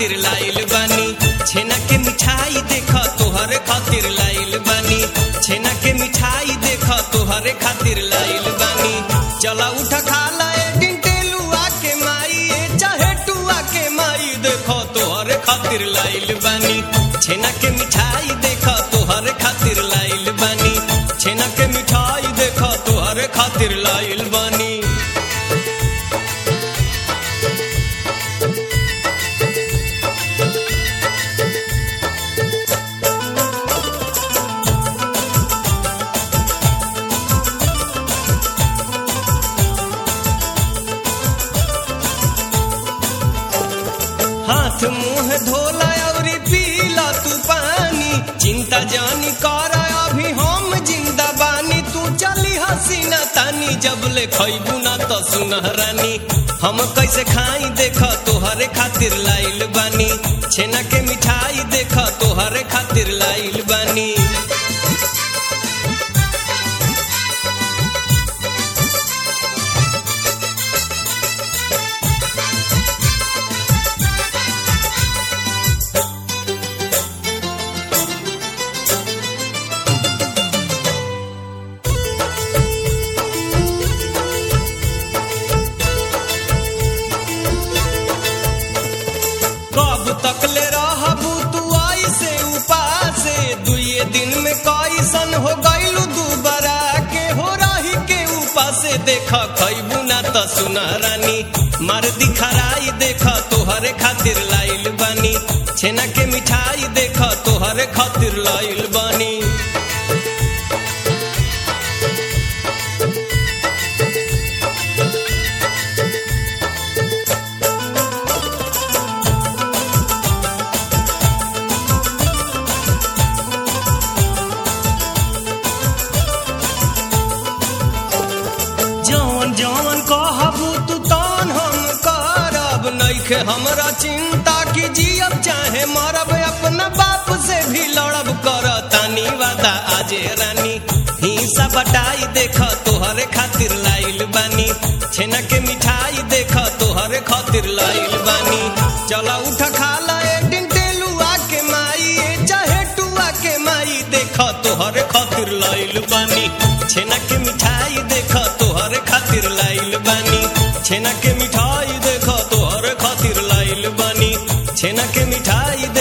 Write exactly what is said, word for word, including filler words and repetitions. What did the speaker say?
खातिर लाइल बानी छेना के मिठाई देख तोहरे खातिर लाइल बानी छेना के मिठाई देख तोहरे खातिर लाइल बानी चला उठा खाला ए डिंटेलुआ के माई ए चाहे टुआ के माई देख तोहरे खातिर लाइल बानी छेना के मिठाई देख तोहरे खातिर लाइल बानी छेना के मिठाई देख तोहरे खातिर लाइल बानी। हाथ मुंह धोला और पीला तू पानी चिंता जानी कर अभी हम जिंदा बानी तू चली हसीना तानी जब ले खैबू ना तो सुनहरानी हम कैसे खाई देख तोहरे खातिर लाइल बानी छेना के मिठाई देख तोहरे खातिर लाइल बानी। कब तकले रहबू तू आई से उपासे दुए दिन में कैसन हो गइलू दुबारा के हो रही के उपासे देख खैबू ना तो सुनहरानी मार दिखराई देख तोहरे खातिर लाइल बानी छेना के मिठाई देख तोहरे खातिर लाइल बानी। जौन जौन कहबू तू तौन हम करब नइखे हमरा चिंता की जियब चाहे मरब अपना बाप से भी लड़ब कर तानी वादा आजे रानी हिस्सा बटाई देख तोहरे खातिर लाइल बानी छेना के मिठाई देख तोहरे खातिर लाइल बानी चला उठा खाला ए डिंटेलुआ के माई ए चाहे टुआ के माई देख तोहरे खातिर लाइल बानी छेना के मिठाई देख तोहरे खातिर लाइल बानी छेना के मिठाई देख तोहरे खातिर लाइल बानी छेना के मिठाई